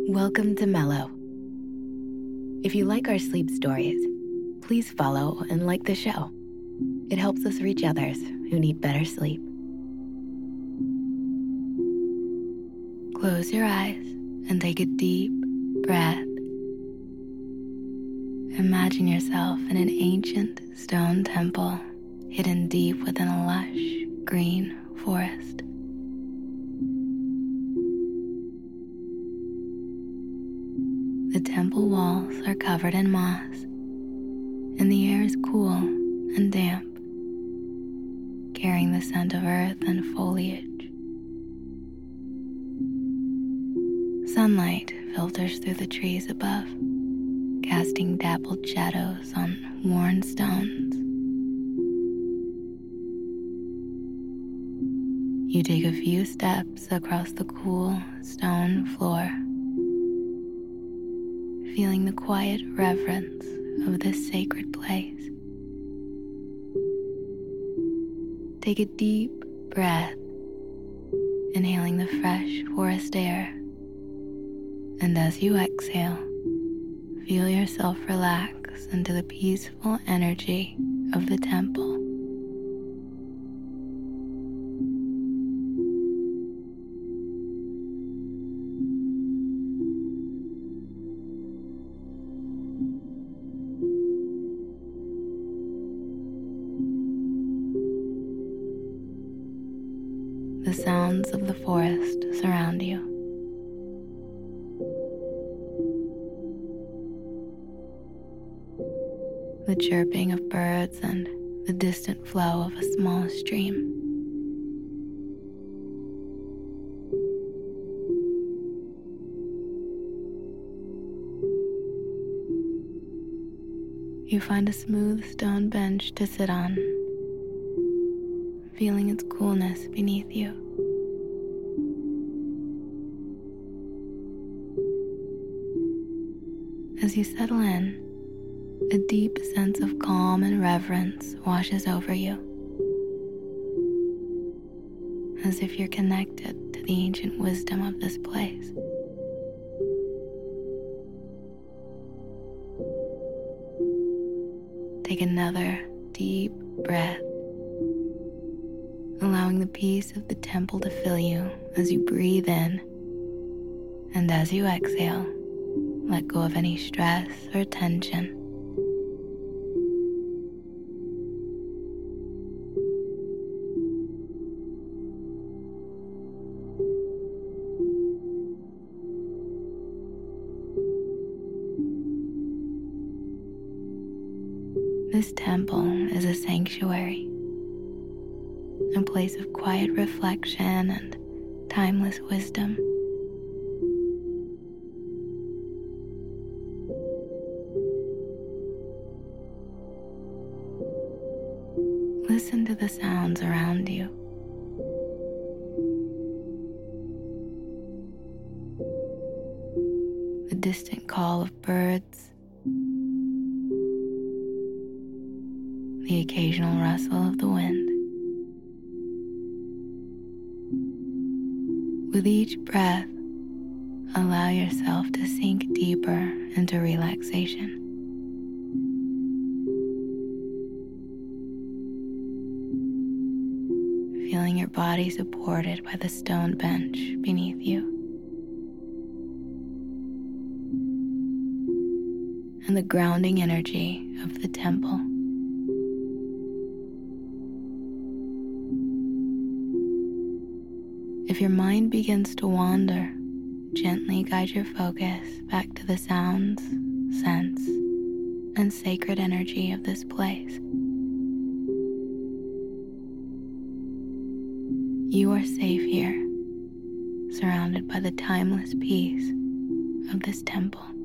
Welcome to Mellow. If you like our sleep stories, please follow and like the show. It helps us reach others who need better sleep. Close your eyes and take a deep breath. Imagine yourself in an ancient stone temple hidden deep within a lush green forest. The temple walls are covered in moss, and the air is cool and damp, carrying the scent of earth and foliage. Sunlight filters through the trees above, casting dappled shadows on worn stones. You take a few steps across the cool stone floor, feeling the quiet reverence of this sacred place. Take a deep breath, inhaling the fresh forest air. And as you exhale, feel yourself relax into the peaceful energy of the temple. The sounds of the forest surround you. The chirping of birds and the distant flow of a small stream. You find a smooth stone bench to sit on, feeling its coolness beneath you. As you settle in, a deep sense of calm and reverence washes over you, as if you're connected to the ancient wisdom of this place. Take another deep breath, allowing the peace of the temple to fill you as you breathe in, and as you exhale, let go of any stress or tension. This temple is a sanctuary, a place of quiet reflection and timeless wisdom. Listen to the sounds around you. The distant call of birds, the occasional rustle of the wind. With each breath, allow yourself to sink deeper into relaxation. Feeling your body supported by the stone bench beneath you, and the grounding energy of the temple. If your mind begins to wander, gently guide your focus back to the sounds, scents, and sacred energy of this place. You are safe here, surrounded by the timeless peace of this temple.